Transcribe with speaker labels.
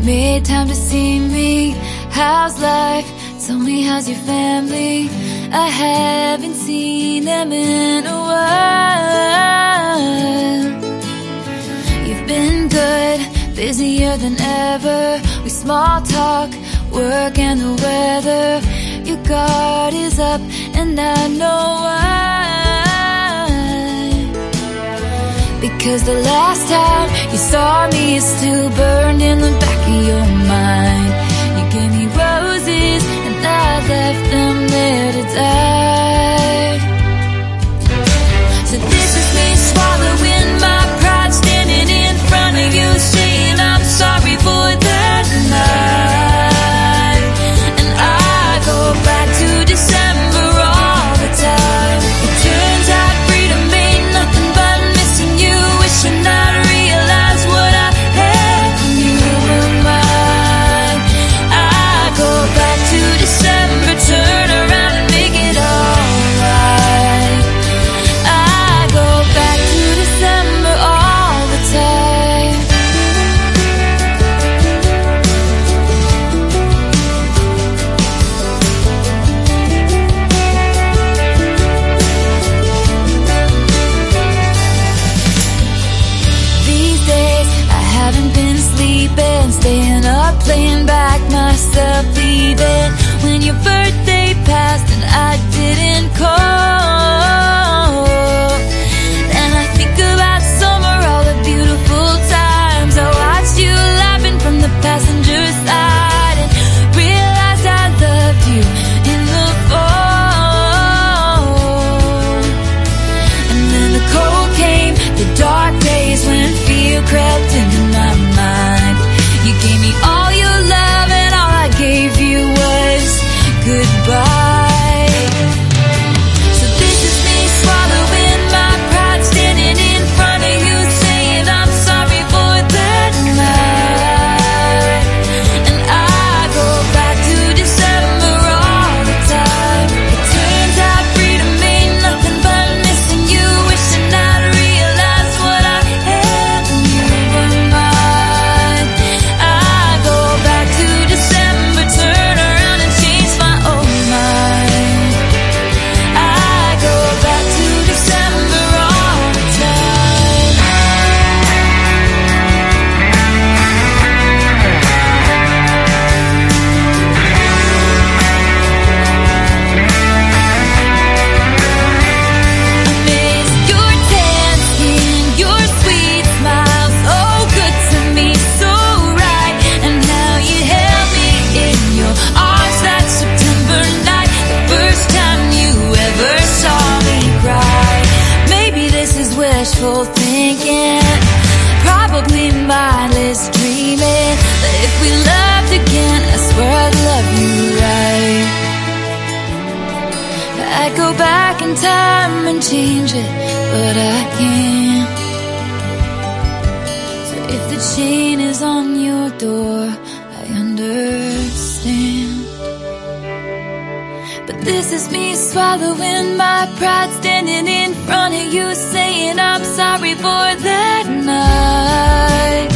Speaker 1: made time to see me. How's life? Tell me, how's your family? I haven't seen them in a while. You've been good, busier than ever. We small talk, work and the weather. Your guard is up and I know why. Because the last time you saw me is still burned in the back of your mind. You gave me roses and I left them there to die. So this is me swallowing my pride, standing in front of you saying I'm sorry for that night. And I go back to December all the time. It turns out freedom ain't nothing but missing you, wishing I'd realize what I had when you were mine. I go back to December, turn around and make it alright. I go back to December all the time. These days I haven't been sleeping, staying up, playing back myself, leaving when your birthday passed and I didn't call. And I think about summer, all the beautiful times I watched you laughing from the passenger side, and realized I loved you in the fall. And then the cold came, the dark days when fear crept into my mind. You gave me all your love and all I gave you was goodbye. So this is me swallowing my pride, standing in front of you saying I'm sorry for that night. And I go back to December all the time. It turns out freedom ain't nothing but missing you, wishing I'd realize what I had when you were mine. I go back to December, turn around and change my own mind. I go back to December all the time. I miss your tan skin, your sweet smile, so good to me, so right. And how you held me in your arms that September night, the first time you ever saw me cry. Maybe this is wishful thinking, probably mindless dreaming, but if we loved again, I swear I'd love you right. I'd go back in time and change it, but I can't. So if the chain is on your door, I understand. But this is me swallowing my pride, standing in front of you saying I'm sorry for that night.